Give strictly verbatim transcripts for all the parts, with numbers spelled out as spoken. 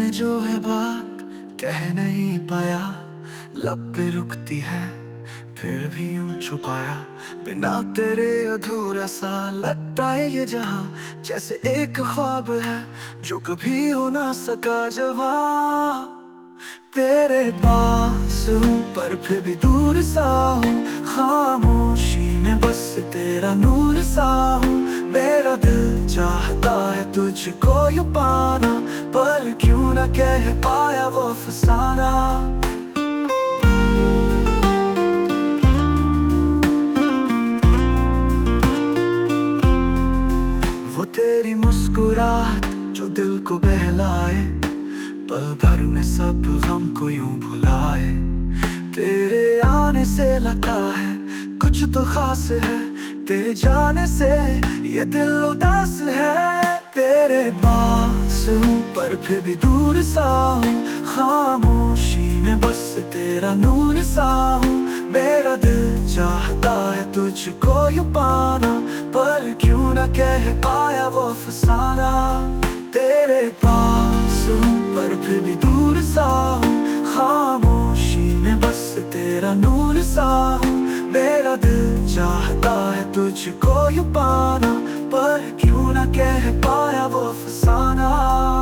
में जो है बात कह नहीं पाया, लब पे रुकती है फिर भी यूं छुपाया। बिना तेरे अधूरा सा लगता है ये जहां, जैसे एक ख्वाब है जो कभी हो ना सका जवां। तेरे पास हूँ पर फिर भी दूर सा हूँ, खामोशी में बस तेरा नूर सा हूँ। मेरा दिल चाहता है तुझको यूं पाना, पर क्यों ना कह पाया वो फसाना। वो तेरी मुस्कुराहट जो दिल को बहलाए, पल भर में सब गम को यूं भुलाए। तेरे आने से लगता है कुछ तो खास है, तेरे जाने से ये दिल उदास है। तेरे पास हूँ पर फिर भी दूर सा हूँ, खामोशी में बस तेरा नूर सा हूँ। मेरा दिल चाहता है तुझको यूं पाना, पर क्यों ना कह पाया वो फसाना। तेरे पास हूँ पर फिर भी दूर सा हूँ, खामोशी में बस तेरा नूर सा हूँ। मेरा दिल चाहता है तुझको यूं पाना, पर क्यों ना कह पाया वो फसाना।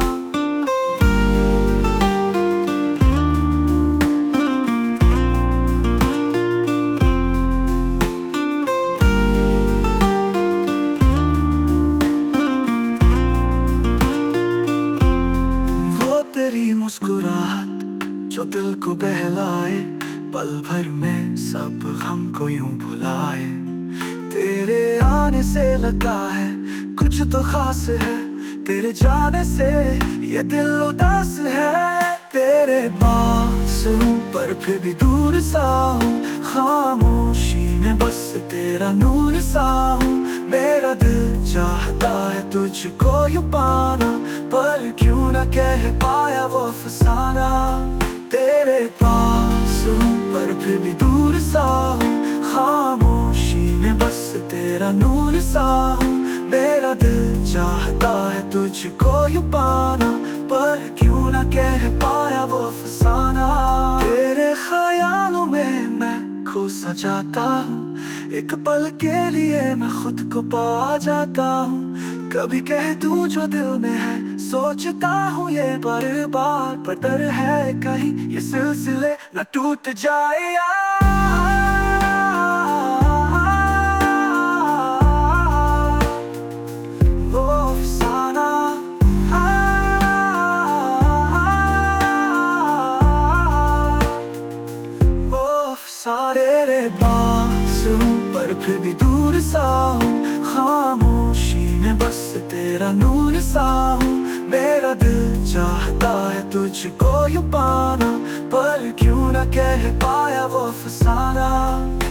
वो तेरी मुस्कुराहट जो दिल को बहलाए, पल भर में सब गम को यूं भुलाए। तेरे आने से लगता है कुछ तो खास है, तेरे जाने से ये दिल उदास है। तेरे पास हूँ पर फिर भी दूर सा हूँ, खामोशी में बस तेरा नूर सा हूँ। मेरा दिल चाहता है तुझको यूं पाना, पर क्यों ना कह पाया वो फसाना। तेरे पास हूँ पर फिर भी दूर सा हूँ, खामोशी में बस तेरा नूर सा हूँ। मेरा दिल चाहता है तुझको यूं पाना, पर क्यों ना कह पाया वो फसाना। तेरे ख्यालों में मैं खो सा जाता हूँ, एक पल के लिए मैं खुद को पा जाता हूँ। कभी कह दूं जो दिल में है, सोचता हूँ ये बार बार, पर डर है कहीं ये सिलसिले न टूट जाए यार। वो अफसाना, वो अफसाना। तेरे पास हूँ पर फिर भी दूर सा हूँ, खामोशी में बस तेरा नूर सा हूँ। मेरा दिल चाहता है तुझको यूं पाना, पर क्यों ना कह पाया वो फसाना।